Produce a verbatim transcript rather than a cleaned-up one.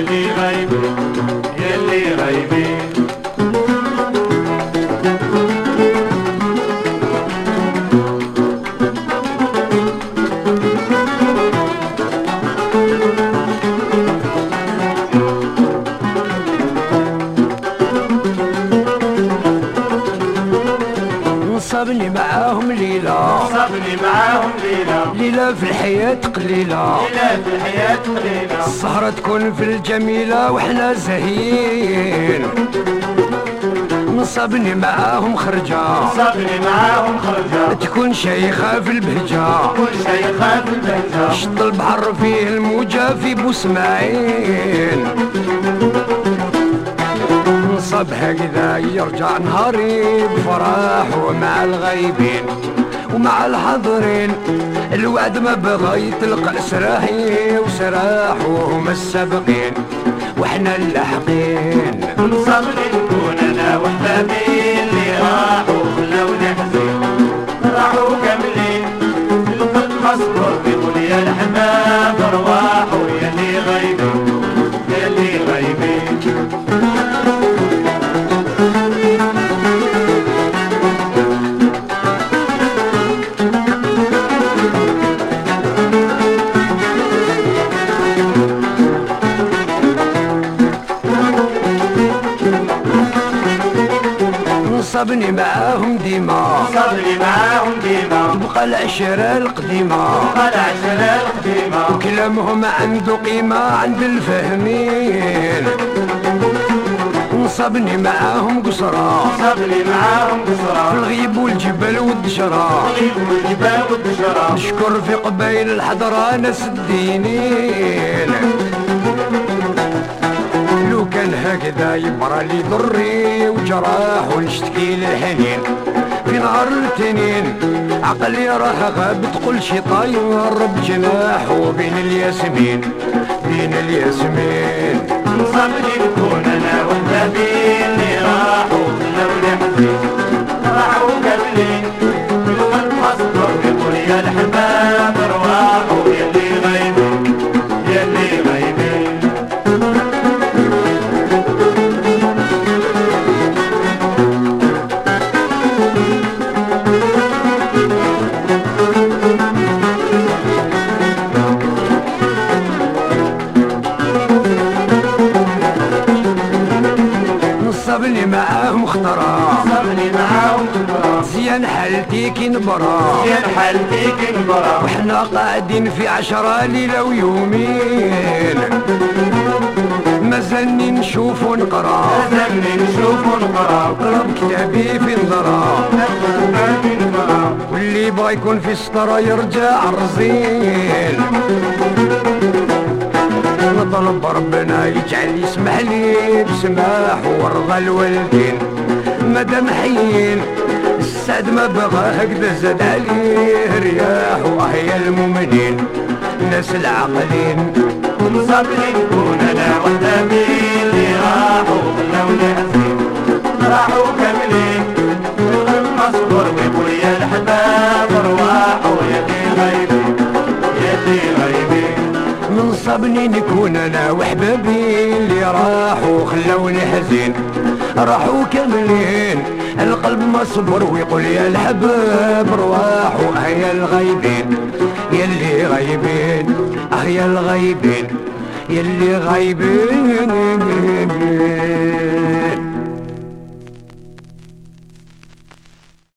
يلي غايبين يلي غايبين. صابني معاهم ليلة صابني معاهم ليلة ليلة في الحياة قليلة ليلة في الحياة قليلة. السهرة تكون في الجميلة وحنا زاهيين. نصابني معاهم خرجة صابني معاهم خرجة تكون شيخة في البهجة تكون شيخة في البهجة. شط البحر فيه الموجة في بوسماعين. نصاب هكذا يرجع نهاري بفرح ومع الغايبين ومع الحاضرين. الوعد ما بغى يطلق سراحي وسراح وهم السابقين وحنا اللاحقين. نصابني نكون انا وحبابي اللي راحوا خلوني حزين راحوا كاملين. القلب مصبور بيقول يا الحباب ارواحوا يلي غايبين يلي غايبين. صابني معاهم ديما صابني معاهم ديما تبقى العشرة القديمة تبقى العشرة القديمة. وكلامهم عنده قيمة عند الفاهمين. نصابني معاهم قصرة صابني معاهم في قصرة الغيب والجبل والدشرة الغيب والجبال والدشرة. نشكر في قبايل الحضرة ناس الدينين. لو كان هكذا يبرى لي ضري وجراح ونشتكي للحنين في نهار التنين. عقلي راه غاب تقول شي طاير بجناح وبين الياسمين بين الياسمين. نصابني نكون انا وحبابي اللي راحوا خلوني حزين راحوا كاملين. القلب مصبور بيقول يا الحباب ارواحوا يلي غايبين يلي غايبين. صابني معاهم خطرة صابني معاهم خطرة زيان حالتي كي نبرة زين حالتي كنبرة. وحنا قاعدين في عشرة ليلة ويومين. مازالني نشوف ونقرا لازمني نشوف ونقرا قرب كتابي في نظرة كتابي نقرا. واللي بغا يكون في السطرة يرجع رزين. نطلب ربنا يجعل يسمح لي بسماح ورضا الوالدين مادام حيين. السعد ما بغى هكذا زاد عليه رياح وهي المؤمنين ناس العاقلين. نصابني نكون انا وحبابي اللي راحوا خلوني حزين راحوا كاملين. القلب مصبور ويقول يا الحباب ارواحوا يلي غايبين يلي غايبين. منصبني نكون انا وحبابي اللي راحوا خلوني حزين راحوا كاملين. القلب مصبر ويقول يا الحباب ارواحوا هيا الغايبين يلي غايبين هيا الغايبين يلي غايبين.